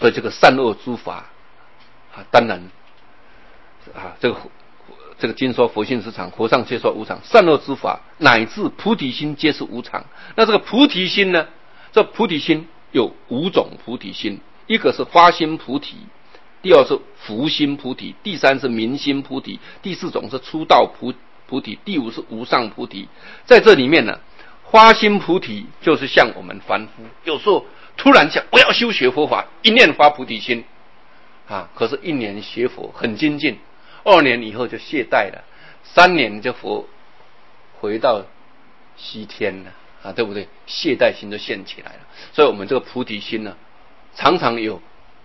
所以这个善恶诸法当然这个经说佛性是常，佛上皆说无常，善恶之法乃至菩提心皆是无常。那这个菩提心呢？这菩提心有5种菩提心，一个是发心菩提，第二是福心菩提，第三是明心菩提，第4种是出道菩提，第5是无上菩提。在这里面呢，发心菩提就是像我们凡夫有时候突然想我要修学佛法，一念发菩提心可是1年学佛很精进，2年以后就懈怠了，3年就佛回到西天了对不对？懈怠心就现起来了。所以我们这个菩提心呢，常常有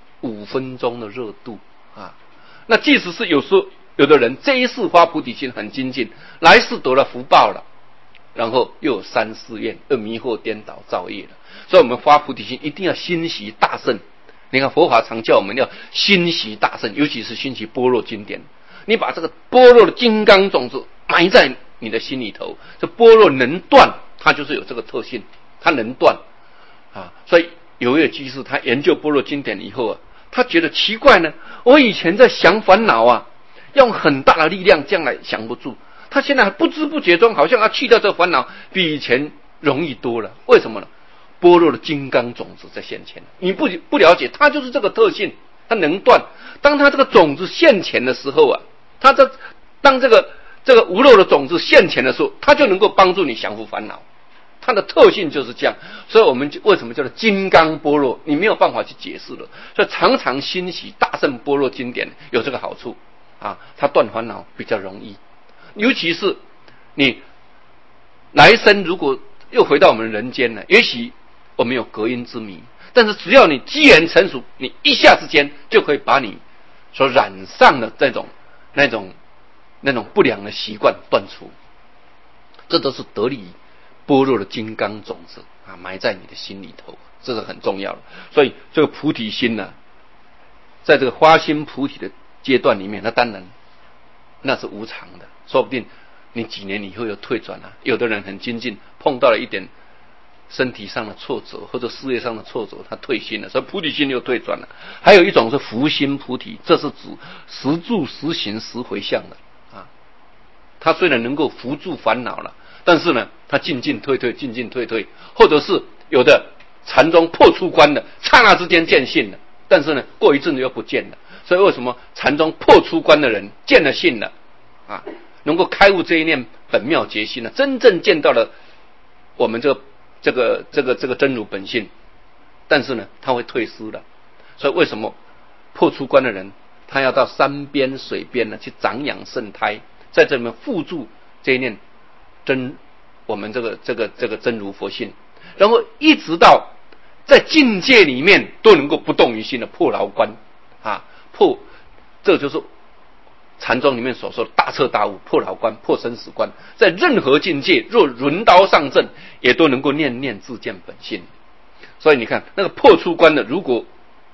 5分钟的热度那即使是有时候有的人这一世发菩提心很精进，来世得了福报了，然后又有3、4愿，又迷惑颠倒造业了。所以我们发菩提心一定要心习大乘。你看佛法常叫我们要心习大乘，尤其是心习般若经典。你把这个般若的金刚种子埋在你的心里头，这般若能断，它就是有这个特性，它能断所以有一位居士，他研究般若经典以后他觉得奇怪呢，我以前在想烦恼用很大的力量将来想不住，他现在不知不觉中好像要去掉这个烦恼，比以前容易多了。为什么呢？般若的金刚种子在现前，你不了解，它就是这个特性，它能断。当它这个种子现前的时候当这个无漏的种子现前的时候，它就能够帮助你降服烦恼。它的特性就是这样，所以我们为什么叫做金刚般若？你没有办法去解释了。所以常常欣喜大乘般若经典有这个好处它断烦恼比较容易。尤其是你来生如果又回到我们人间了，也许我们有隔音之谜，但是只要你机缘成熟，你一下之间就可以把你所染上的那种不良的习惯断除。这都是得力般若的金刚种子埋在你的心里头，这是很重要的。所以这个菩提心呢，在这个发心菩提的阶段里面，那当然那是无常的，说不定你几年以后又退转了。有的人很精进，碰到了一点身体上的挫折或者事业上的挫折，他退心了，所以菩提心又退转了。还有一种是福心菩提，这是指实住实行实回向的他虽然能够扶助烦恼了，但是呢他进进退退，进进退退，或者是有的禅宗破出关了，刹那之间见性了，但是呢过一阵子又不见了。所以为什么禅宗破出关的人见了性了能够开悟这一念本妙觉心了，真正见到了我们这个真如本性，但是呢他会退失了。所以为什么破出关的人他要到山边水边呢去长养圣胎，在这里面附注这一念我们这个真如佛性，然后一直到在境界里面都能够不动于心的破牢关这就是禅宗里面所说的大彻大悟，破牢关，破生死关，在任何境界若轮刀上阵，也都能够念念自见本性。所以你看那个破出关的，如果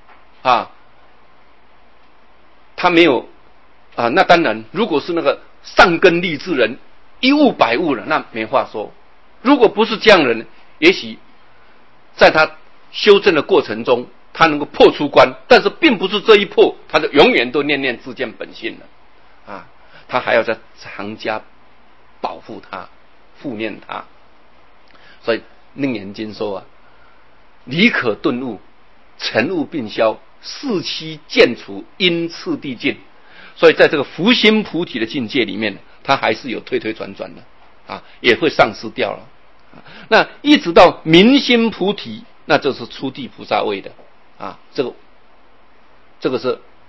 他没有那当然如果是那个上根立志人，一悟百悟了，那没话说。如果不是这样的人，也许在他修正的过程中他能够破出关，但是并不是这一破他就永远都念念自见本性了他还要在常加保护他，护念他。所以楞严经说理可顿悟，尘悟并消，四期渐除，因次第尽。所以在这个福心菩提的境界里面，他还是有推推转转的也会丧失掉了那一直到明心菩提，那就是初地菩萨位的这个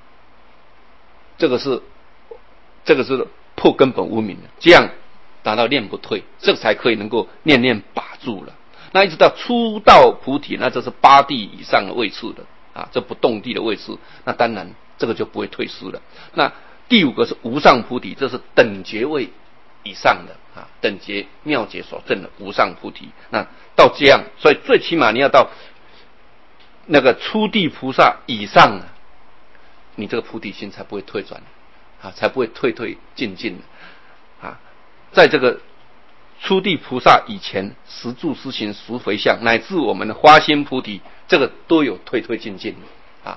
是破根本无明的，这样达到念不退，这才可以能够念念把住了。那一直到初道菩提，那这是8地以上的位次的这不动地的位次，那当然这个就不会退失了。那第5个是无上菩提，这是等觉位以上的等觉妙觉所证的无上菩提。那到这样，所以最起码你要到那个初地菩萨以上你这个菩提心才不会退转才不会退进进在这个初地菩萨以前，实住实行实回向，乃至我们的花心菩提，这个都有退进进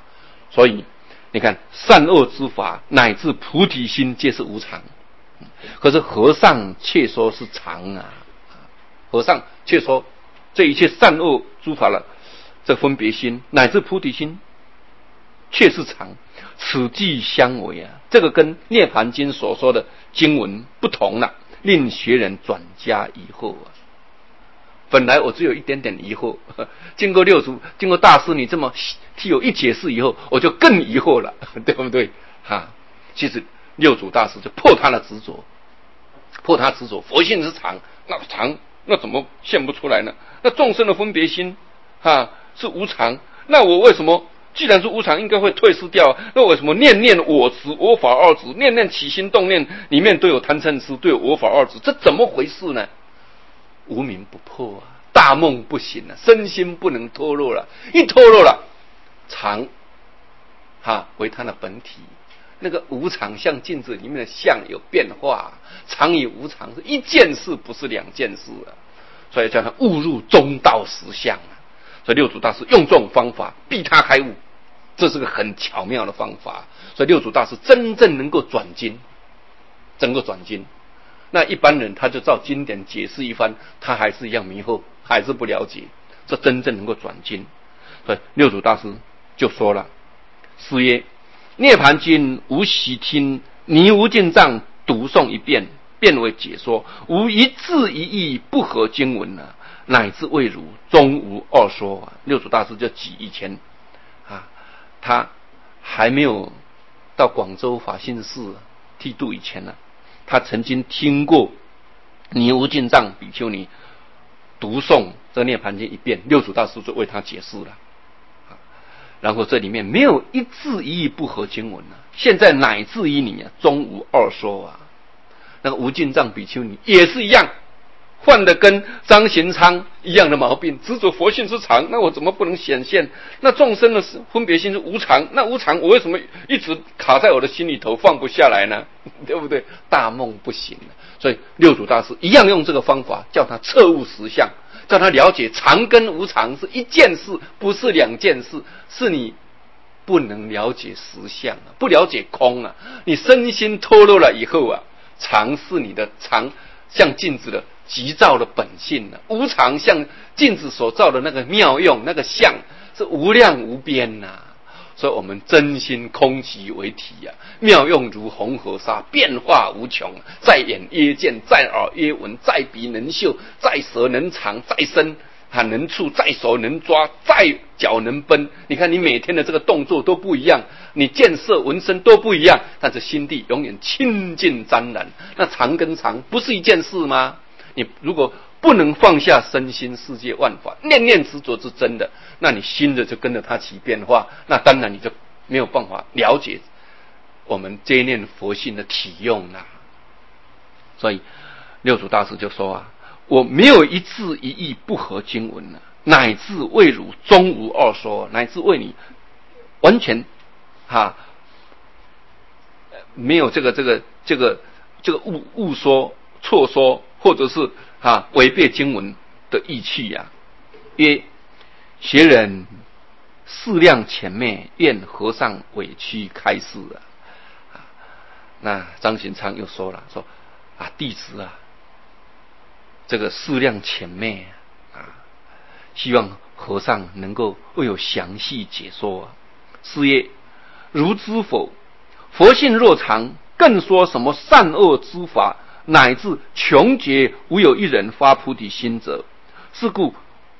所以你看，善恶之法乃至菩提心皆是无常。可是和尚却说是常啊，和尚却说这一切善恶诸法了，这分别心乃至菩提心却是常，此即相违啊。这个跟《涅盘经》所说的经文不同了，令学人转加疑惑啊。本来我只有一点点疑惑，经过六祖，经过大师你这么替我一解释以后，我就更疑惑了，对不对？其实六祖大师就破他的执着，佛性是常，那常那怎么现不出来呢？那众生的分别心是无常，那我为什么既然是无常，应该会退失掉？那为什么念念我执、我法二执，念念起心动念里面都有贪嗔痴，都有我法二执？这怎么回事呢？无明不破啊，大梦不醒啊，身心不能脱落了，一脱落了，常为它的本体。那个无常像镜子里面的相有变化，常与无常是一件事，不是两件事啊。所以叫他误入中道实相啊。所以六祖大师用这种方法逼他开悟，这是个很巧妙的方法。所以六祖大师真正能够转经，那一般人他就照经典解释一番，他还是一样迷惑，还是不了解。这真正能够转经。所以六祖大师就说了：师曰，涅盘经无习听，泥无尽藏读诵一遍，便为解说，无一字一义不合经文啊，乃至未如，终无二说啊。六祖大师就举以前他还没有到广州法性寺剃度以前他曾经听过泥无尽藏比丘尼读诵这涅盘经一遍，六祖大师就为他解释了。然后这里面没有一字一义不合经文现在乃至于你终无二说啊。那个无尽藏比丘尼也是一样，犯的跟张贤昌一样的毛病，执着佛性是常，那我怎么不能显现？那众生的分别心是无常，那无常我为什么一直卡在我的心里头放不下来呢？对不对？大梦不醒。所以六祖大师一样用这个方法，叫他彻悟实相，叫他了解常跟无常是一件事，不是两件事，是你不能了解实相不了解空你身心脱落了以后常是你的常，像镜子的急照的本性无常像镜子所照的那个妙用，那个相是无量无边所以我们真心空寂为体妙用如红河沙，变化无穷，在眼曰见，在耳曰闻，在鼻能嗅，在舌能尝，在身能触，在手能抓，在脚能奔。你看你每天的这个动作都不一样，你见色闻声都不一样，但是心地永远清净湛然。那常跟常不是一件事吗？你如果不能放下身心世界万法，念念执着是真的，那你心的就跟着它起变化，那当然你就没有办法了解我们这一念佛性的体用所以六祖大师就说我没有一字一义不合经文乃至未如，终无二说，乃至为你完全没有这个误说错说，或者是违背经文的义气曰，学人思量浅昧，愿和尚委屈开示那张贤昌又说了，说弟子这个思量浅昧希望和尚能够为我详细解说师曰，如知否？佛性若常，更说什么善恶之法，乃至穷绝无有一人发菩提心者。是故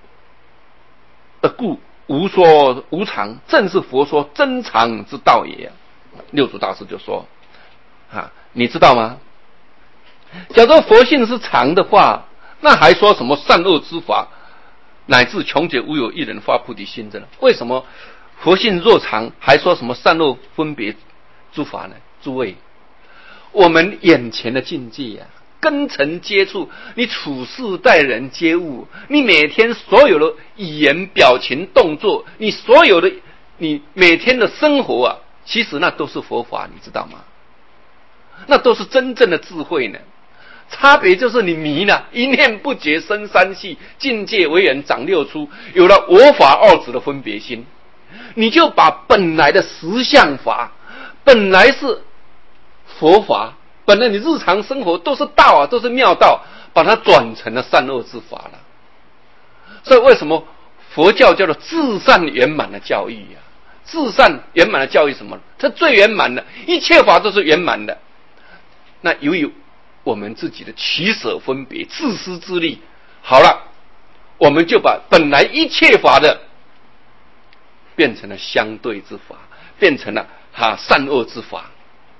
无说无常，正是佛说真常之道也。六祖大师就说你知道吗？假如佛性是常的话，那还说什么善恶之法，乃至穷绝无有一人发菩提心者呢？为什么佛性若常，还说什么善恶分别诸法呢？诸位，我们眼前的境界根尘接触，你处事待人接物，你每天所有的语言表情动作，你所有的你每天的生活其实那都是佛法，你知道吗？那都是真正的智慧呢。差别就是你迷了，一念不觉生三系，境界为人长六出，有了我法二执的分别心， 你就把本来的实相法，本来是佛法，本来你日常生活都是道啊，都是妙道，把它转成了善恶之法了。所以为什么佛教叫做至善圆满的教育啊？至善圆满的教育什么？它最圆满的，一切法都是圆满的。那由于我们自己的取舍分别、自私自利，好了，我们就把本来一切法的变成了相对之法，变成了善恶之法。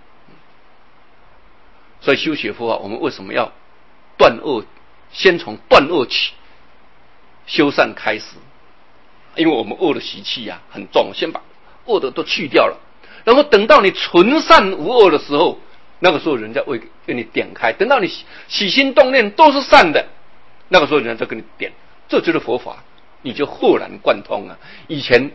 所以修学佛法，我们为什么要断恶？先从断恶起，修善开始。因为我们恶的习气很重，先把恶的都去掉了，然后等到你纯善无恶的时候，那个时候人家会给你点开。等到你起心动念都是善的，那个时候人家就给你点，这就是佛法，你就豁然贯通啊。以前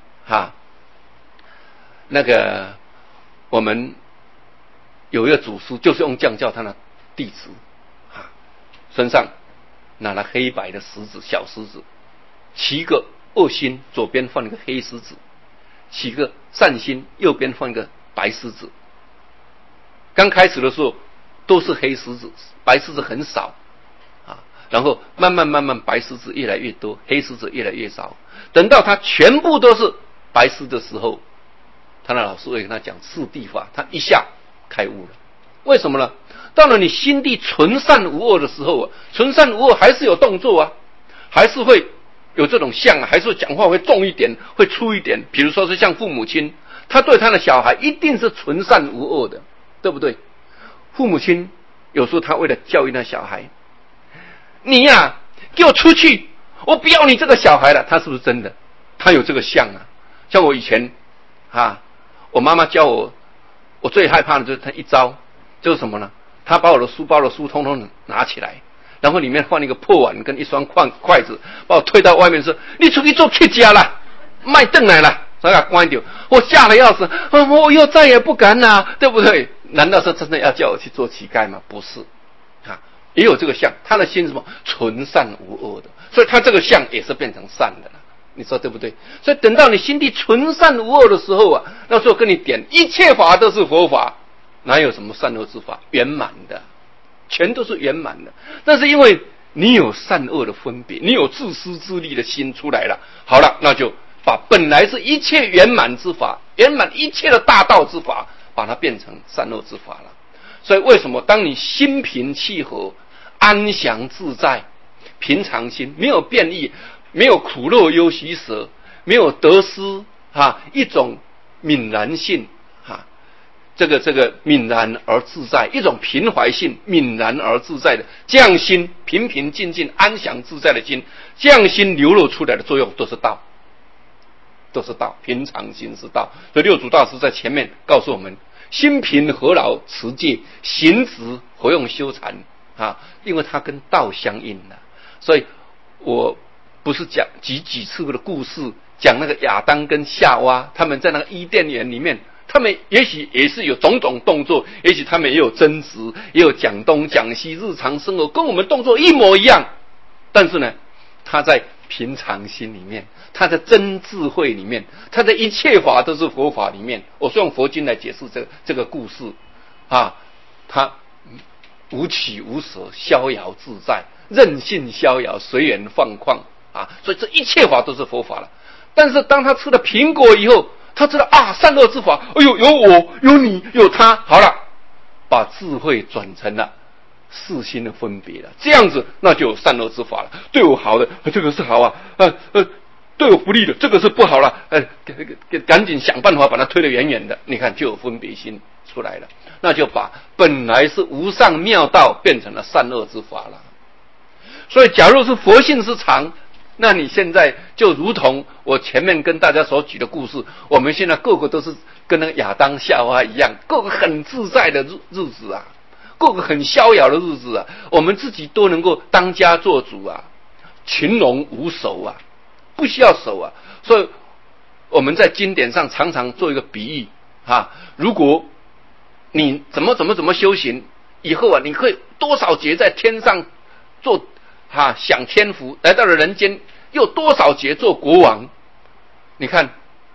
那个我们有一个祖师，就是用这样叫他的弟子身上拿了黑白的石子，小石子，7个恶心，左边放一个黑狮子；7个善心，右边放一个白狮子。刚开始的时候都是黑狮子，白狮子很少然后慢慢白狮子越来越多，黑狮子越来越少。等到他全部都是白狮的时候，他的老师会跟他讲四谛法，他一下开悟了。为什么呢？到了你心地纯善无恶的时候纯善无恶还是有动作还是会有这种相还是讲话会重一点，会粗一点。比如说是像父母亲，他对他的小孩一定是纯善无恶的，对不对？父母亲有时候他为了教育那小孩，你给我出去，我不要你这个小孩了，他是不是真的？他有这个相像我以前我妈妈教我，我最害怕的就是他一招，就是什么呢？他把我的书包的书通通拿起来，然后里面放一个破碗跟一双筷子，把我推到外面说：“你出去做客家了，卖凳来了。”把它关掉，我吓得要死，我又再也不敢对不对？难道是真的要叫我去做乞丐吗？不是也有这个相，他的心是什么？纯善无恶的，所以他这个相也是变成善的了。你说对不对？所以等到你心地纯善无恶的时候那时候跟你点一切法都是佛法，哪有什么善恶之法？圆满的，全都是圆满的。但是因为你有善恶的分别，你有自私自利的心出来了，好了，那就把本来是一切圆满之法，圆满一切的大道之法，把它变成善恶之法了。所以为什么当你心平气和、安详自在、平常心，没有变异，没有苦乐忧喜舍，没有得失一种泯然性这个泯然而自在，一种平怀性，泯然而自在的这样心，平平静静、安详自在的心，这样心流露出来的作用都是道，都是道，平常心是道。所以六祖大师在前面告诉我们：心平何劳持戒，行止何用修禅因为它跟道相应了。所以我不是讲几次的故事，讲那个亚当跟夏娃他们在那个伊甸园里面，他们也许也是有种种动作，也许他们也有争执，也有讲东讲西，日常生活跟我们动作一模一样，但是呢，他在平常心里面，他的真智慧里面，他的一切法都是佛法里面。我是用佛经来解释这个故事他无起无舍，逍遥自在，任性逍遥，随缘放旷所以这一切法都是佛法了。但是当他吃了苹果以后，他知道善恶之法，有我有你有他，好了，把智慧转成了四心的分别了，这样子那就有善恶之法了。对我好的这个是好对我不利的这个是不好了，赶紧想办法把它推得远远的。你看就有分别心出来了，那就把本来是无上妙道变成了善恶之法了。所以假如是佛性是常，那你现在就如同我前面跟大家所举的故事，我们现在个个都是跟那个亚当夏娃一样，个个很自在的日子过个很逍遥的日子我们自己都能够当家做主群龙无首不需要守所以我们在经典上常常做一个比喻如果你怎么修行以后你可以多少劫在天上做享天福，来到了人间又多少劫做国王。你看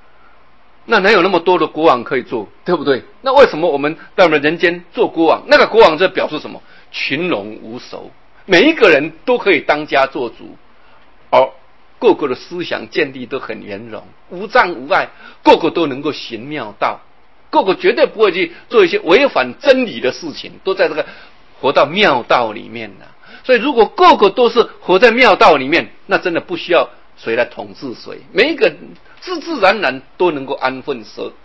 那哪有那么多的国王可以做，对不对？那为什么我们到了人间做国王？那个国王这表示什么？群龙无首，每一个人都可以当家做主，而个个的思想建立都很圆融，无障无碍，个个都能够行妙道，个个绝对不会去做一些违反真理的事情，都在这个活到妙道里面了。所以如果个个都是活在妙道里面，那真的不需要谁来统治谁，每一个自自然然都能够安分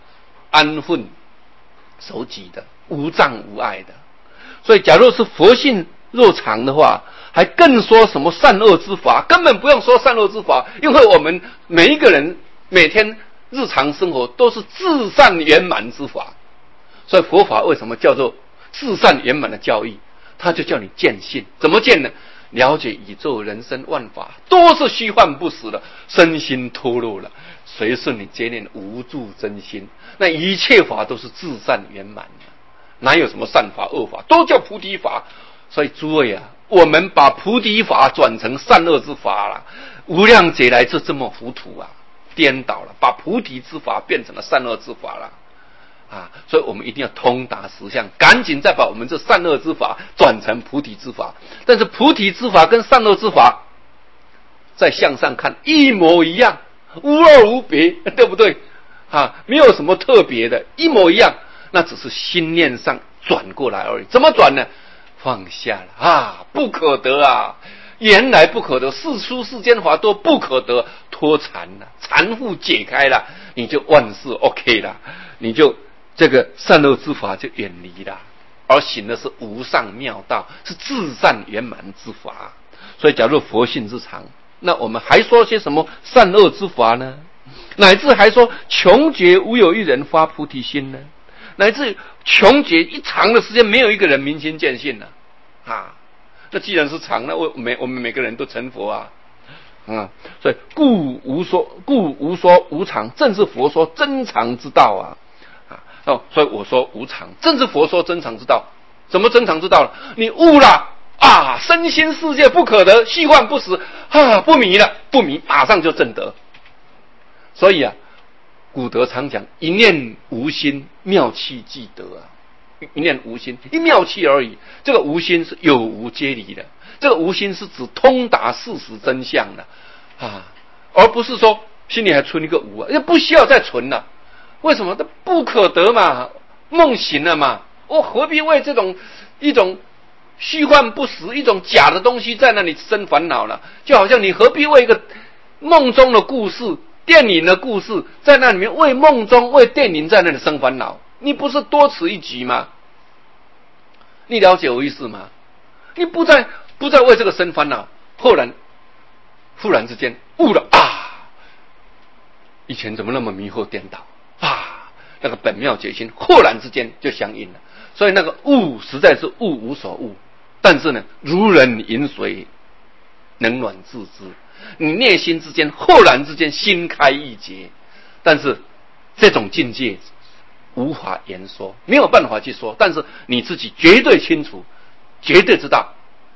守己的，无障无碍的。所以假如是佛性若常的话，还更说什么善恶之法，根本不用说善恶之法，因为我们每一个人每天日常生活都是至善圆满之法。所以佛法为什么叫做至善圆满的教义？它就叫你见性。怎么见呢？了解宇宙人生万法都是虚幻不实的，身心脱落了，随顺你接念无住真心，那一切法都是至善圆满的，哪有什么善法恶法，都叫菩提法。所以诸位啊，我们把菩提法转成善恶之法了，无量劫来就这么糊涂啊，颠倒了，把菩提之法变成了善恶之法了所以我们一定要通达实相，赶紧再把我们这善恶之法转成菩提之法。但是菩提之法跟善恶之法在向上看一模一样，无二无别，对不对没有什么特别的，一模一样，那只是心念上转过来而已。怎么转呢？放下了不可得啊，原来不可得，世出世间法都不可得，脱缠了，缠缚解开了，你就万事 OK 了，你就这个善恶之法就远离了，而行的是无上妙道，是至善圆满之法。所以假如佛性之常，那我们还说些什么善恶之法呢？乃至还说穷劫无有一人发菩提心呢？乃至穷劫一长的时间没有一个人明心见性了那既然是常，那我们每个人都成佛所以故无说无常，正是佛说真常之道所以我说无常，正是佛说真常之道。怎么真常之道了？你悟了身心世界不可得，虚幻不实不迷了，不迷马上就证得。所以古德常讲一念无心，妙气即得一念无心，一妙气而已。这个无心是有无皆离的，这个无心是指通达事实真相的而不是说心里还存一个无不需要再存了。为什么？这不可得嘛，梦醒了嘛，我何必为这种一种虚幻不实、一种假的东西在那里生烦恼了？就好像你何必为一个梦中的故事、电影的故事，在那里面为梦中、为电影在那里生烦恼？你不是多此一举吗？你了解我意思吗？你不再为这个生烦恼，忽然之间悟了以前怎么那么迷惑颠倒那个本妙觉心忽然之间就相应了。所以那个悟实在是悟无所悟，但是呢，如人饮水，冷暖自知。你内心之间忽然之间心开意结，但是这种境界无法言说，没有办法去说，但是你自己绝对清楚，绝对知道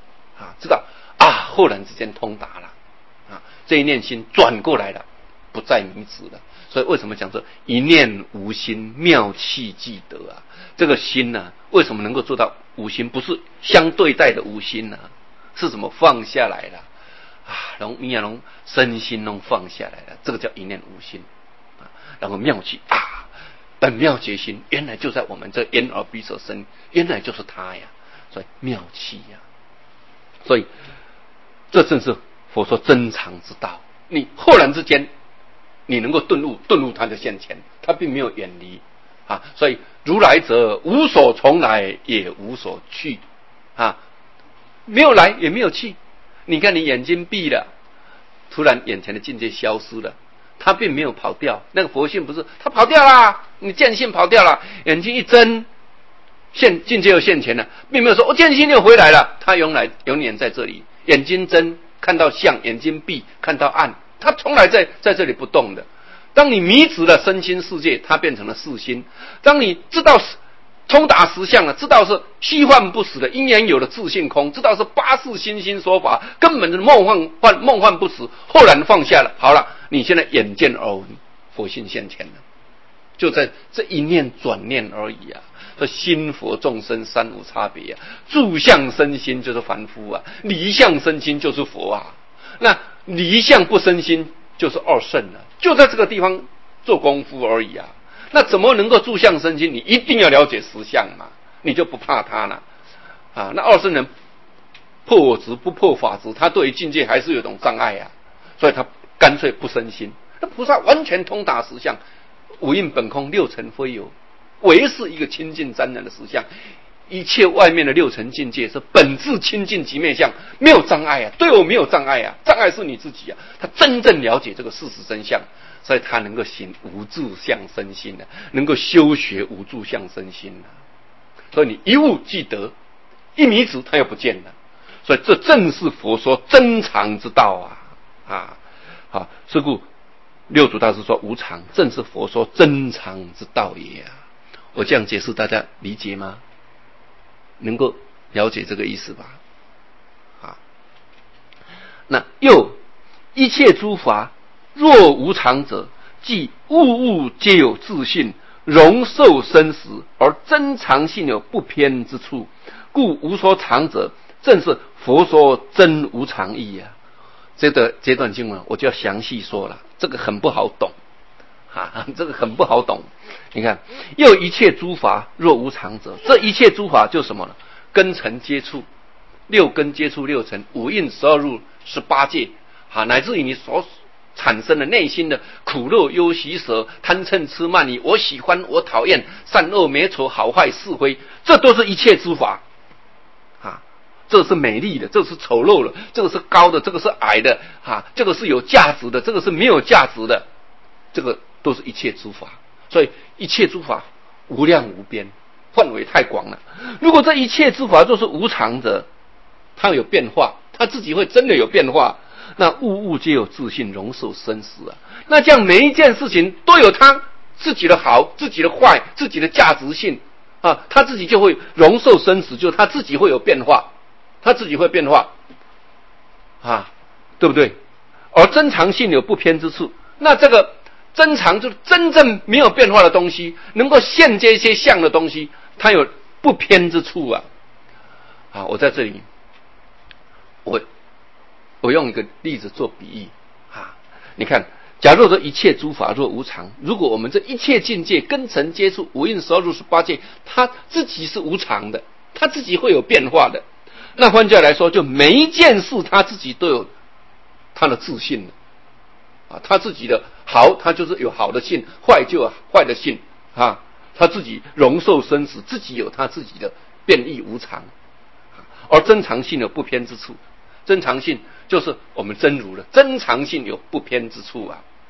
忽然之间通达了这一念心转过来了，不再迷执了。所以为什么讲说一念无心，妙气即得这个心为什么能够做到无心？不是相对待的无心是怎么放下来了然后身心都放下来了，这个叫一念无心然后妙气本妙觉心原来就在我们这眼耳鼻舌身，原来就是它呀，所以妙气所以这正是佛说真常之道。你忽然之间你能够顿悟它的现前，它并没有远离所以如来者无所从来也无所去没有来也没有去。你看你眼睛闭了，突然眼前的境界消失了，它并没有跑掉。那个佛性不是它跑掉了，你见性跑掉了，眼睛一睁境界又现前了，并没有说见性又回来了，它永远在这里。眼睛睁看到相，眼睛闭看到暗，它从来在这里不动的。当你迷执了身心世界，它变成了世心。当你知道通达实相了，知道是虚幻不实的，因缘有的自性空，知道是八识心心说法，根本是梦幻不实，忽然放下了，好了，你现在眼见而闻，佛性现前了就在这一念转念而已啊。说心佛众生三无差别啊，住相生心就是凡夫啊，离相生心就是佛啊。那离相不生心就是二圣啊，就在这个地方做功夫而已啊。那怎么能够住相生心？你一定要了解实相嘛，你就不怕他了啊。那二圣人破我执不破法执，他对于境界还是有一种障碍啊，所以他干脆不生心。那菩萨完全通达实相，五蕴本空，六尘非有，唯是一个清净沾染的实相。一切外面的六尘境界是本质清净极灭相，没有障碍啊，对我没有障碍啊，障碍是你自己啊。他真正了解这个事实真相，所以他能够行无住相生心啊，能够修学无住相生心啊。所以你一悟即得，一迷子他又不见了。所以这正是佛说真常之道啊！是故六祖大师说无常，正是佛说真常之道也啊！我这样解释，大家理解吗？能够了解这个意思吧？啊，那又一切诸法若无常者，即物物皆有自性，容受生死，而真常性有不偏之处，故无所常者，正是佛说真无常义啊。这段经文我就要详细说了，这个很不好懂这个很不好懂。你看，又一切诸法若无常者，这一切诸法就是什么呢？根尘接触，六根接触六尘，五蕴12入18界乃至于你所产生的内心的苦乐忧喜舍贪嗔痴慢疑，我喜欢我讨厌，善恶美丑好坏是非，这都是一切诸法这是美丽的，这是丑陋的，这个是高的，这个是矮的这个是有价值的，这个是没有价值的，这个都是一切诸法。所以一切诸法无量无边，范围太广了。如果这一切诸法都是无常者，它有变化，它自己会真的有变化，那物物皆有自性，容受生死啊。那这样每一件事情都有它自己的好，自己的坏，自己的价值性它自己就会容受生死，就它自己会有变化，它自己会变化对不对？而真常性有不偏之处，那这个真常就是真正没有变化的东西，能够现接一些相的东西，它有不偏之处我在这里我用一个例子做比喻你看，假如说一切诸法若无常，如果我们这一切境界根尘接触五蕴12入18界，它自己是无常的，它自己会有变化的，那换句话来说，就每一件事它自己都有它的自性它自己的好，它就是有好的性，坏就有坏的性它自己容受生死，自己有它自己的变异无常而真常性有不偏之处。真常性就是我们真如的真常性有不偏之处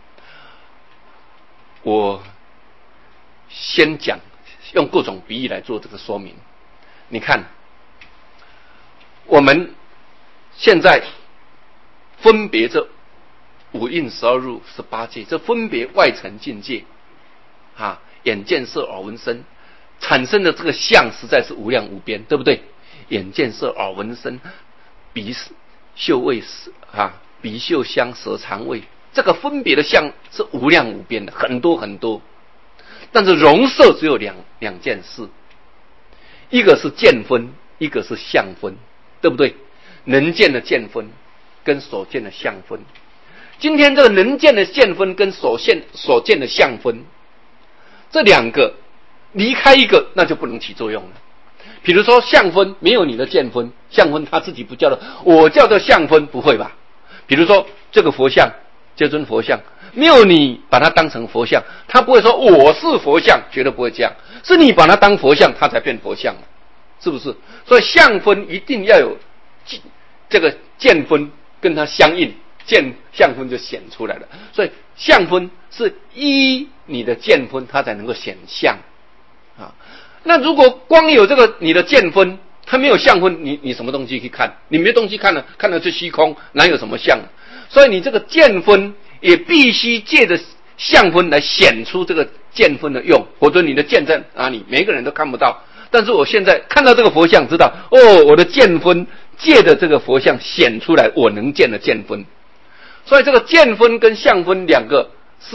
我先讲，用各种比喻来做这个说明。你看，我们现在分别这五蕴12入18界，这分别外层境界眼见色耳闻声产生的这个相实在是无量无边，对不对？眼见色耳闻声，鼻嗅味鼻嗅香舌尝味，这个分别的相是无量无边的，很多很多。但是容受只有两件事，一个是见分，一个是相分，对不对？能见的见分跟所见的相分。今天这个能见的见分跟所见的相分，这两个离开一个，那就不能起作用了。比如说相分没有你的见分，相分他自己不叫的，我叫做相分，不会吧？比如说这个佛像，这尊佛像没有你把它当成佛像，他不会说我是佛像，绝对不会这样，是你把它当佛像，它才变佛像，是不是？所以相分一定要有这个见分跟它相应，相分就显出来了。所以相分是依你的见分，它才能够显相那如果光有这个你的见分，它没有相分，你什么东西去看？你没东西看了，看的是虚空，哪有什么相？所以你这个见分也必须借着相分来显出这个见分的用，否则你的见在哪里，每个人都看不到。但是我现在看到这个佛像，知道我的见分借着这个佛像显出来我能见的见分。所以这个见分跟相分两个是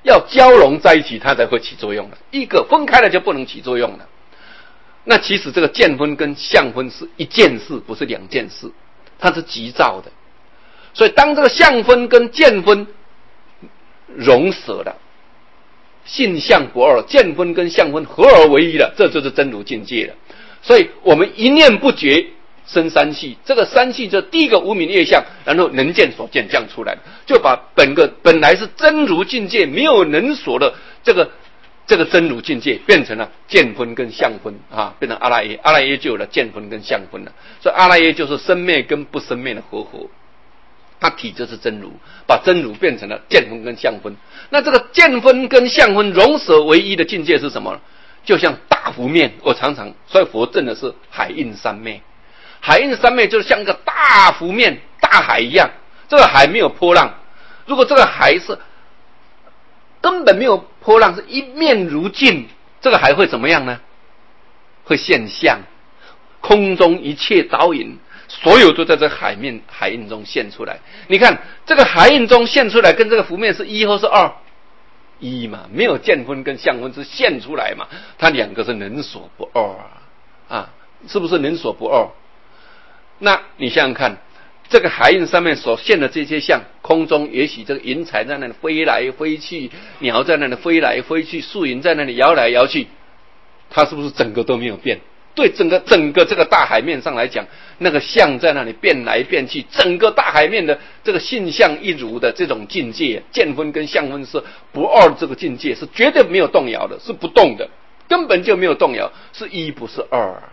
要交融在一起，它才会起作用的。一个分开了就不能起作用了。那其实这个见分跟相分是一件事，不是两件事，它是急躁的。所以当这个相分跟见分融合了，性相不二，见分跟相分合而为一了，这就是真如境界了。所以我们一念不觉生三系，这个三系就第一个无明业相，然后能见所见这样出来，就把本来是真如境界没有能所的这个真如境界变成了见分跟相分啊，变成阿赖耶，阿赖耶就有了见分跟相分了。所以阿赖耶就是生灭跟不生灭的合，它体就是真如，把真如变成了见分跟相分。那这个见分跟相分融合为一的境界是什么？就像大湖面，我常常所以佛证的是海印三昧。海印三昧就是像一个大湖面、大海一样，这个海没有波浪。如果这个海是根本没有波浪，是一面如镜，这个海会怎么样呢？会现象，空中一切导引，所有都在这海印中现出来。你看这个海印中现出来，跟这个湖面是一或是二？一嘛，没有见分跟相分是现出来嘛，它两个是能所不二啊，是不是能所不二？那你想想看，这个海印上面所现的这些相，空中也许这个云彩在那里飞来飞去，鸟在那里飞来飞去，树云在那里摇来摇去，它是不是整个都没有变？对，整个这个大海面上来讲，那个相在那里变来变去，整个大海面的这个性相一如的这种境界，见分跟相分是不二，这个境界是绝对没有动摇的，是不动的，根本就没有动摇，是一不是二。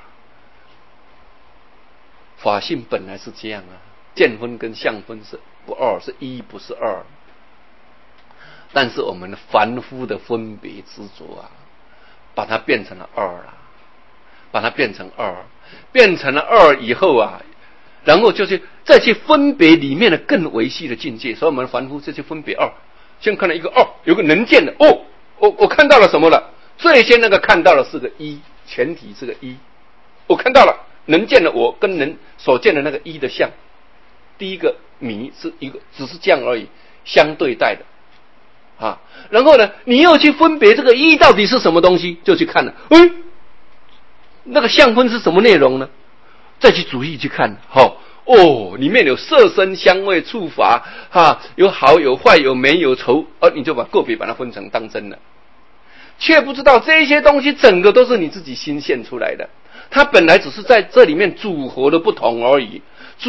法性本来是这样啊，见分跟相分是不二，是一不是二。但是我们的凡夫的分别执着啊，把它变成了二了，把它变成二，变成了二以后啊，然后就是再去分别里面的更维系的境界。所以我们凡夫就去分别二，先看到一个二，有个能见的哦，我看到了什么了？最先那个看到的是个一，前提是个一，我看到了。能见的我跟能所见的那个一的相，第一个迷是一个只是这样而已，相对待的啊。然后呢，你又去分别这个一到底是什么东西，就去看了，那个相分是什么内容呢？再去逐一去看，里面有色声香味触法有好有坏有美有丑，你就把个别把它分成当真了，却不知道这些东西整个都是你自己心现出来的。它本来只是在这里面组合的不同而已，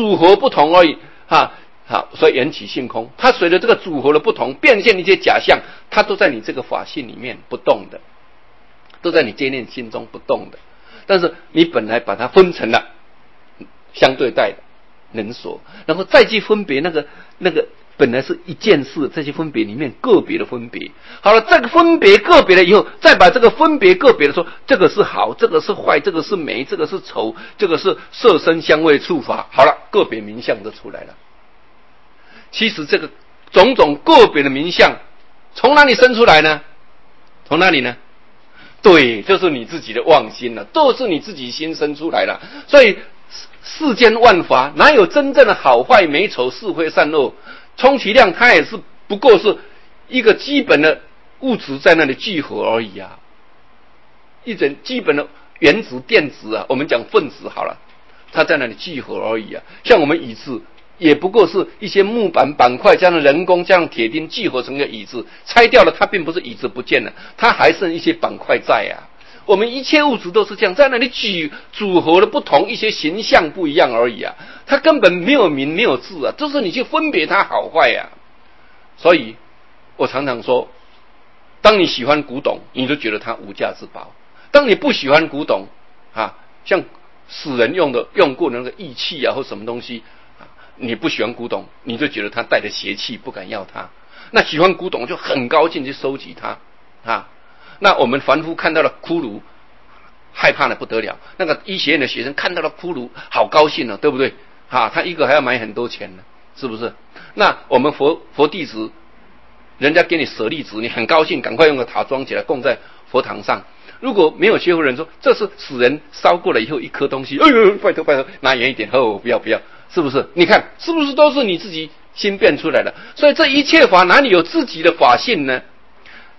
所以缘起性空，它随着这个组合的不同，变现一些假象，它都在你这个法性里面不动的，都在你接念心中不动的。但是你本来把它分成了相对待的能所，然后再去分别那个本来是一件事，再去分别里面个别的分别。好了，这个分别个别了以后，再把这个分别个别的说，这个是好，这个是坏，这个是美，这个是丑，这个是色声香味触法。好了，个别名相就出来了。其实这个种种个别的名相从哪里生出来呢？从哪里呢？对，就是你自己的妄心了，都是你自己心生出来了。所以世间万法哪有真正的好坏美丑是非善恶？充其量它也是不过是一个基本的物质在那里聚合而已啊，一种基本的原子电子啊，我们讲分子好了，它在那里聚合而已啊。像我们椅子也不过是一些木板板块加上人工加上铁钉聚合成个椅子，拆掉了它并不是椅子不见了，它还剩一些板块在啊。我们一切物质都是这样，在那里组合的不同，一些形象不一样而已啊，它根本没有名没有字啊，就是你去分别它好坏啊。所以我常常说，当你喜欢古董，你就觉得它无价之宝；当你不喜欢古董像死人用过的那个义器或什么东西你不喜欢古董，你就觉得它带着邪气，不敢要它。那喜欢古董就很高兴去收集它那我们凡夫看到了骷髅，害怕的不得了。那个医学院的学生看到了骷髅，好高兴了，对不对？他一个还要买很多钱呢，是不是？那我们佛弟子，人家给你舍利子，你很高兴，赶快用个塔装起来供在佛堂上。如果没有学佛人说这是死人烧过了以后一颗东西，拜托拿远一点，不要，是不是？你看是不是都是你自己心变出来的？所以这一切法哪里有自己的法性呢？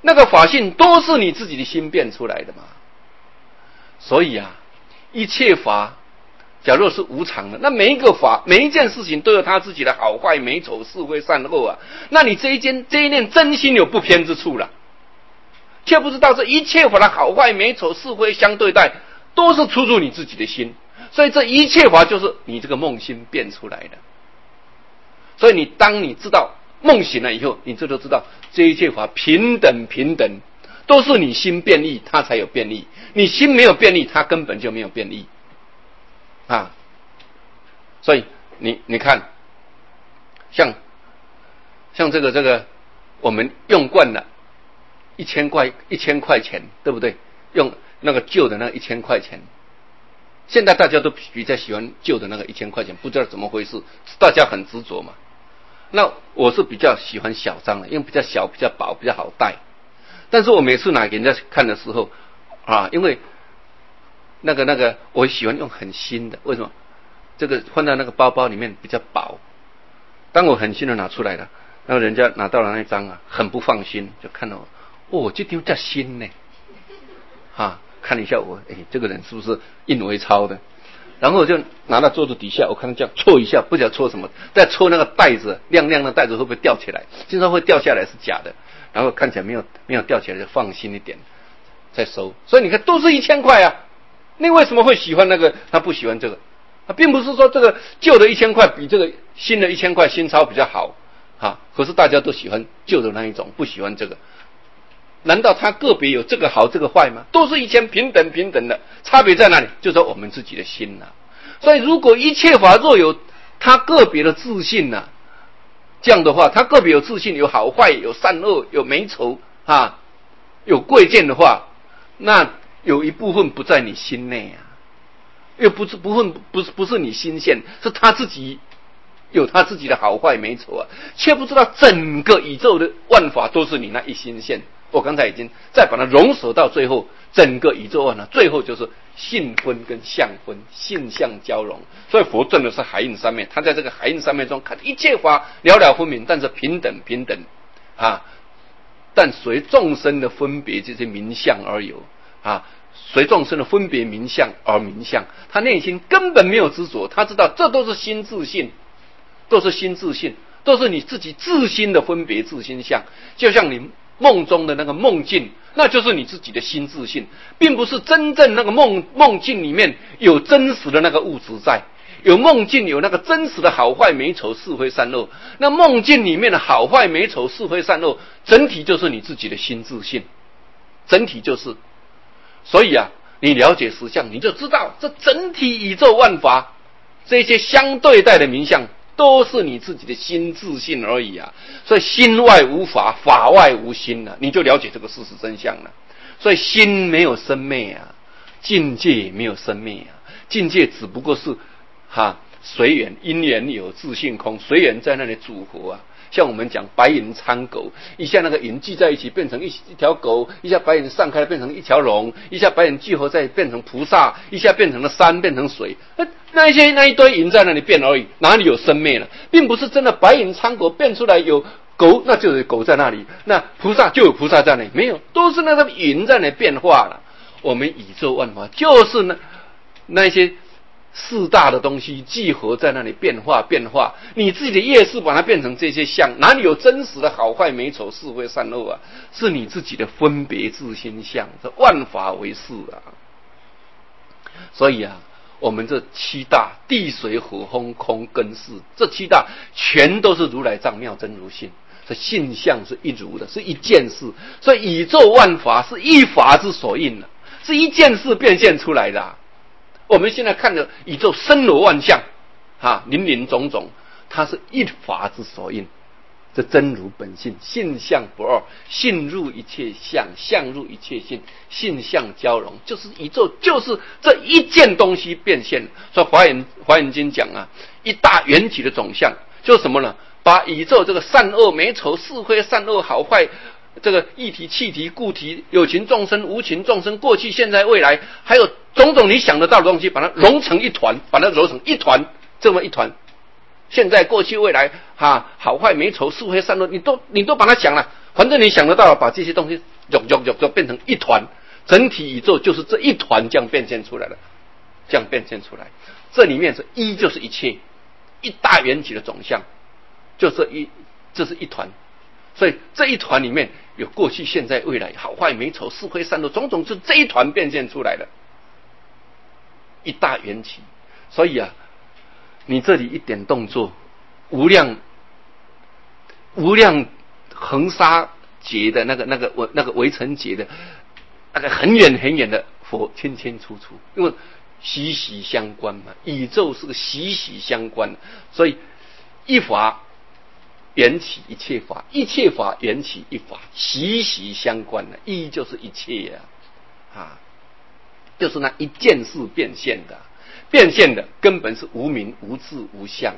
那个法性都是你自己的心变出来的嘛。所以啊，一切法假若是无常的，那每一个法每一件事情都有他自己的好坏美丑是非善恶啊，那你这一念真心有不偏之处了，却不知道这一切法的好坏美丑是非相对待都是出自你自己的心，所以这一切法就是你这个梦心变出来的。所以当你知道梦醒了以后，你就知道这一切法平等，都是你心变异，它才有变异。你心没有变异，它根本就没有变异啊。所以你看，像这个我们用惯了1000块钱，对不对？用那个旧的那个1000块钱，现在大家都比较喜欢旧的那个1000块钱，不知道怎么回事，大家很执着嘛。那我是比较喜欢小张的，因为比较小、比较薄、比较好带。但是我每次拿给人家看的时候啊，因为那个我喜欢用很新的，为什么？这个放在那个包包里面比较薄。当我很新的拿出来了，然后人家拿到了那张啊，很不放心，就看到我，这张叫新呢，看一下我，这个人是不是印伪钞的？然后我就拿到桌子底下，我看这样搓一下，不知道搓什么，再搓那个袋子，亮亮的袋子会不会掉起来？经常会掉下来是假的，然后看起来没有掉起来就放心一点，再收。所以你看都是1000块啊，你为什么会喜欢那个？他不喜欢这个，并不是说这个旧的1000块比这个新的1000块新钞比较好可是大家都喜欢旧的那一种，不喜欢这个。难道他个别有这个好这个坏吗？都是1000平等的，差别在哪里？就是说我们自己的心所以如果一切法若有他个别的自信这样的话，他个别有自信，有好坏，有善恶，有美丑有贵贱的话，那有一部分不在你心内又不是你心现，是他自己有他自己的好坏美丑却不知道整个宇宙的万法都是你那一心现。我刚才已经再把它融合到最后，整个宇宙最后就是性分跟相分，性相交融。所以佛证的是海印三昧，他在这个海印三昧中看一切法了了分明，但是平等但随众生的分别这些名相而有随众生的分别名相而名相，他内心根本没有执着，他知道这都是心自性，都是你自己自心的分别自心相。就像你梦中的那个梦境，那就是你自己的心自性，并不是真正那个梦境里面有真实的那个物质在，有梦境有那个真实的好坏美丑是非善恶，那梦境里面的好坏美丑是非善恶，整体就是你自己的心自性，整体就是。所以你了解实相，你就知道这整体宇宙万法这些相对待的名相都是你自己的心自性而已所以心外无法，法外无心你就了解这个事实真相了。所以心没有生灭境界也没有生灭境界只不过是随缘，因缘有自性空，随缘在那里组合像我们讲白云苍狗，一下那个云聚在一起变成一条狗，一下白云散开变成一条龙，一下白云聚合再变成菩萨，一下变成了山，变成水，那一堆云在那里变而已，哪里有生灭了？并不是真的白云苍狗变出来有狗，那就有狗在那里，那菩萨就有菩萨在那里，没有，都是那个云在那里变化了。我们宇宙万法就是那些四大的东西聚合在那里变化，你自己的业识把它变成这些相，哪里有真实的好坏美丑是非善恶是你自己的分别自心相，这万法为是所以我们这七大地水火风空根识，这七大全都是如来藏妙真如性，这性相是一如的，是一件事，所以宇宙万法是一法之所应是一件事变现出来的我们现在看的宇宙森罗万象林林种种，它是一法之所应，这真如本性，性相不二，性入一切相，相入一切性，性相交融，就是宇宙就是这一件东西变现。所以华严经讲一大缘起的总相就是什么呢？把宇宙这个善恶美丑是非善恶好坏，这个液体气体固体，有情众生无情众生，过去现在未来，还有种种你想得到的东西，把它融成一团，把它揉成一团，这么一团，现在过去未来好坏美丑是非善恶，你都把它想了，反正你想得到，把这些东西就变成一团，整体宇宙就是这一团这样变现出来了，这样变现出来。这里面是一就是一切，一大缘起的总相，就这是一团。所以这一团里面有过去、现在、未来，好坏、美丑、是非、善恶，种种，就这一团变现出来的一大缘起。所以啊，你这里一点动作，无量恒沙劫的那个围城劫的那个很远很远的佛清清楚楚，因为息息相关嘛，宇宙是个息息相关，所以一法缘起一切法，一切法缘起一法，息息相关的，一就是一切啊，就是那一件事变现的，变现的根本是无名无智无相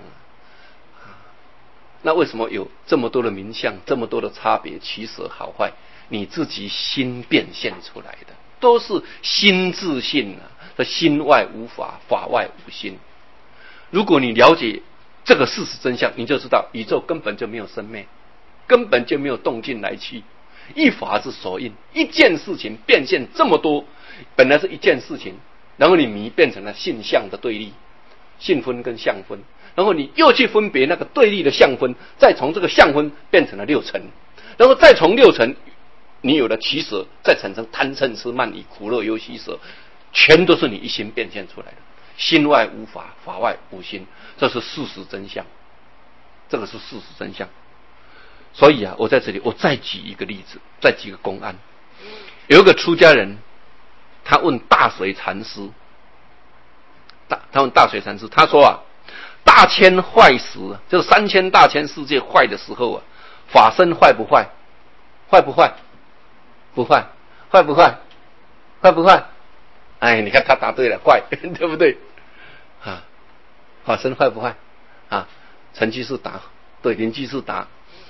那为什么有这么多的名相，这么多的差别取舍好坏？你自己心变现出来的，都是心自性心外无法，法外无心。如果你了解这个事实真相，你就知道宇宙根本就没有生灭，根本就没有动静来去，一法之所应，一件事情变现这么多，本来是一件事情，然后你迷变成了性相的对立，性分跟相分，然后你又去分别那个对立的相分，再从这个相分变成了六尘，然后再从六尘你有了取舍，再产生贪嗔痴慢疑苦乐忧喜舍，全都是你一心变现出来的。心外无法，法外无心，这是事实真相，这个是事实真相。所以啊，我在这里我再举一个例子，再举个公案。有一个出家人，他问大水禅师，他说啊，大千坏时，就是3000大千世界坏的时候啊，法身坏不坏？坏不坏？不坏。坏不坏？坏不坏？哎，你看他答对了，坏，对不对？法身坏不坏？陈居士答对，林居士答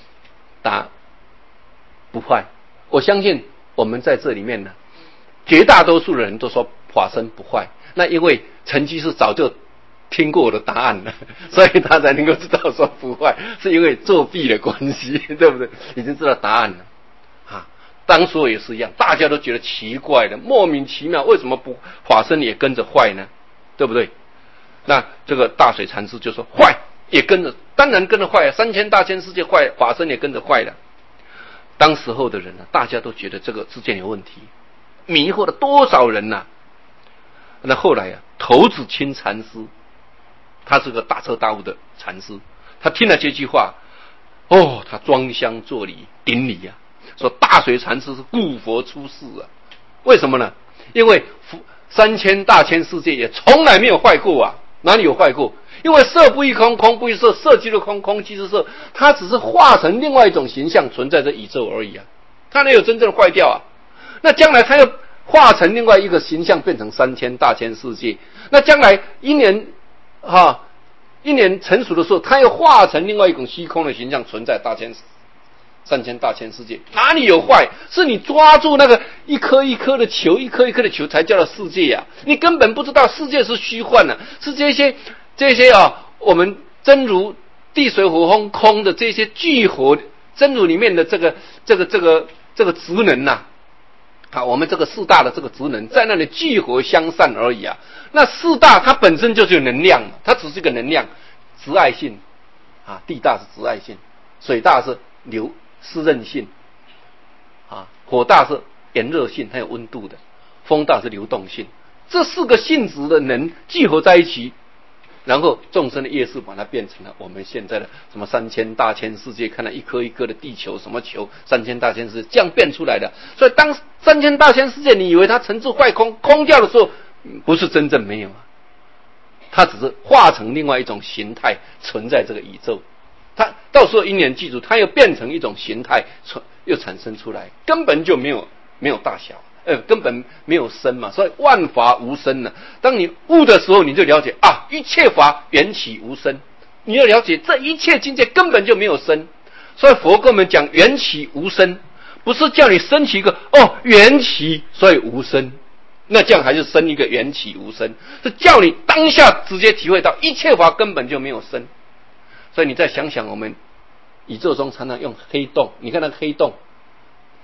不坏。我相信我们在这里面呢，绝大多数的人都说法身不坏。那因为陈居士早就听过我的答案了，所以他才能够知道说不坏，是因为作弊的关系，对不对？已经知道答案了。当初也是一样，大家都觉得奇怪的，莫名其妙，为什么不法身也跟着坏呢？对不对？那这个大水禅师就说坏也跟着，当然跟着坏，3000大千世界坏，法身也跟着坏了。当时候的人大家都觉得这个之间有问题，迷惑了多少人那后来头子清禅师，他是个大彻大悟的禅师，他听了这句话，他装香作礼顶礼说大水禅师是故佛出世为什么呢？因为3000大千世界也从来没有坏过哪里有坏过？因为色不异空，空不异色，色即是空，空即是色，它只是化成另外一种形象存在这宇宙而已它没有真正坏掉那将来它又化成另外一个形象，变成3000大千世界，那将来一年成熟的时候，它又化成另外一种虚空的形象存在3000大千世界，哪里有坏？是你抓住那个一颗一颗的球，一颗一颗的球才叫做世界你根本不知道世界是虚幻是这些我们真如地水火风空的这些聚合真如里面的这个职能我们这个四大的这个职能在那里聚合相散而已那四大它本身就是有能量，它只是一个能量，直爱性地大是直爱性，水大是湿韧性火大是炎热性，它有温度的，风大是流动性，这4个性质的能聚合在一起，然后众生的业识把它变成了我们现在的什么3000大千世界，看到一颗一颗的地球，什么球3000大千世界这样变出来的。所以当3000大千世界你以为它成住坏空空掉的时候，不是真正没有它只是化成另外一种形态存在这个宇宙。它到时候因缘记住，它又变成一种形态又产生出来，根本就没有大小根本没有生嘛，所以万法无生当你悟的时候，你就了解一切法缘起无生，你要了解这一切境界根本就没有生。所以佛跟我们讲缘起无生，不是叫你升起一个缘起所以无生，那这样还是生一个缘起无生，是叫你当下直接体会到一切法根本就没有生。所以你再想想，我们宇宙中常常用黑洞，你看那个黑洞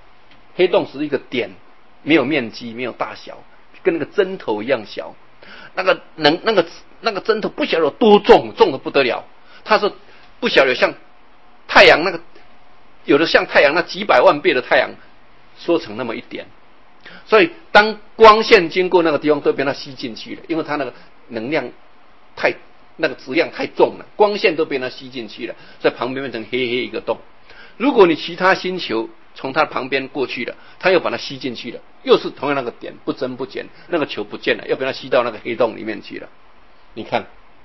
黑洞是一个点，没有面积，没有大小，跟那个针头一样小。那个针头不晓得有多重，重的不得了。它是不晓得像太阳那个，有的像太阳那几百万倍的太阳缩成那么一点。所以当光线经过那个地方，都被它吸进去了，因为它那个能量那个质量太重了，光线都被它吸进去了，在旁边变成黑黑一个洞。如果你其他星球从它旁边过去了，它又把它吸进去了，又是同样那个点，不增不减，那个球不见了，又被它吸到那个黑洞里面去了。你看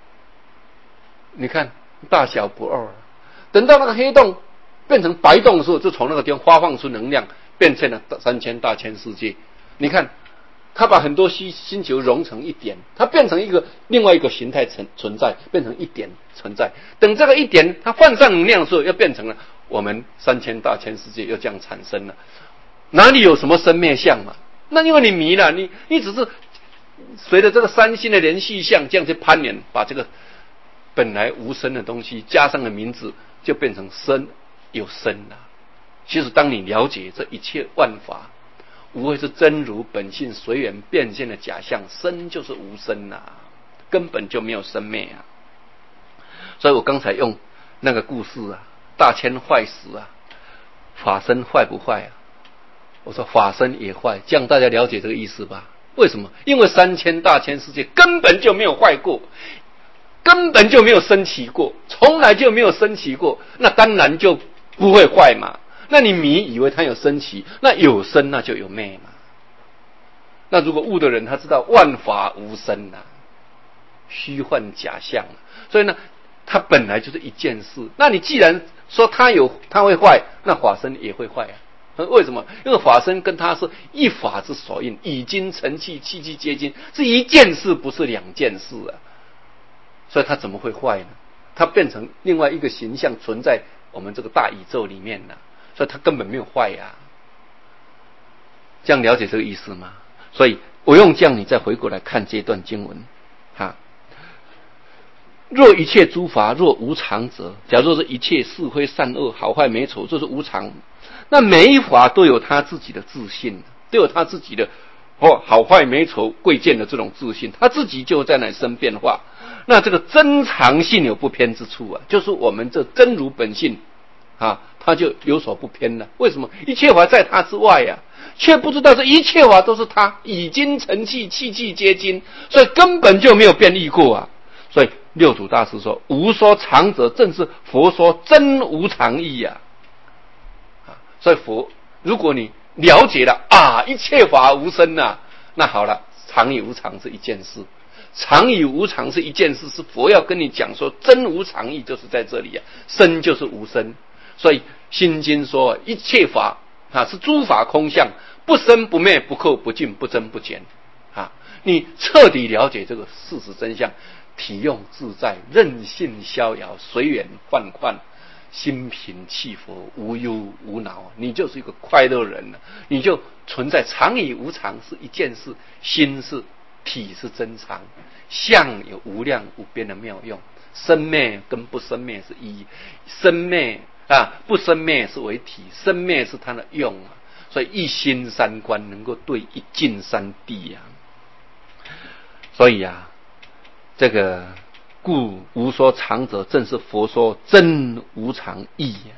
大小不二。等到那个黑洞变成白洞的时候，就从那个地方发放出能量，变成了3000大千世界。你看它把很多星球融成一点，它变成另外一个形态存在，变成一点存在。等这个一点它换上能量的时候，又变成了我们3000大千世界，又这样产生了。哪里有什么生灭相嘛？那因为你迷了，你只是随着这个三星的连续相这样去攀连，把这个本来无声的东西加上了名字，就变成生有生了。其实当你了解这一切万法无非是真如本性随缘变现的假象，生就是无生啊，根本就没有生灭啊。所以我刚才用那个故事啊，大千坏死啊，法身坏不坏啊？我说法身也坏，这样大家了解这个意思吧？为什么？因为3000大千世界根本就没有坏过，根本就没有升起过，从来就没有升起过，那当然就不会坏嘛。那你迷以为它有升起，那有生那就有灭嘛。那如果悟的人他知道万法无生啊，虚幻假象啊，所以呢它本来就是一件事。那你既然说它会坏，那法身也会坏啊。为什么？因为法身跟它是一法之所应，已经成器，器器皆精，是一件事，不是两件事啊。所以它怎么会坏呢？它变成另外一个形象存在我们这个大宇宙里面呢，所以它根本没有坏呀。这样了解这个意思吗？所以我用这样，你再回过来看这段经文哈。若一切诸法若无常者，假如是一切是非善恶好坏美丑，这是无常。那每一法都有他自己的自信，都有他自己的好坏美丑贵贱的这种自信，他自己就在那生变化。那这个真常性有不偏之处啊，就是我们这真如本性啊，它就有所不偏了。为什么？一切法在他之外啊，却不知道这一切法都是他已经成器，器器皆精，所以根本就没有变异过啊。所以六祖大师说，无说常者，正是佛说真无常义啊。所以佛，如果你了解了啊，一切法无生啊，那好了，常与无常是一件事，常与无常是一件事，是佛要跟你讲说真无常义就是在这里啊，生就是无生。所以心经说一切法是诸法空相，不生不灭，不垢不净，不增不减啊。你彻底了解这个事实真相，体用自在，任性逍遥，随缘泛泛，心平气和，无忧无恼，你就是一个快乐人了。你就存在常与无常是一件事，心是体是真常，相有无量无边的妙用，生灭跟不生灭是一，生灭不生灭是为体，生灭是它的用啊。所以一心三观能够对一境三谛啊。所以啊，这个故无说常者，正是佛说真无常义啊。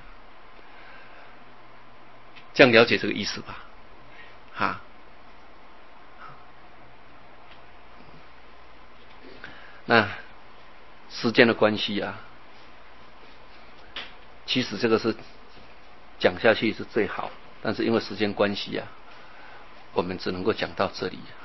这样了解这个意思吧？哈。那时间的关系啊，其实这个是讲下去是最好，但是因为时间关系啊，我们只能够讲到这里。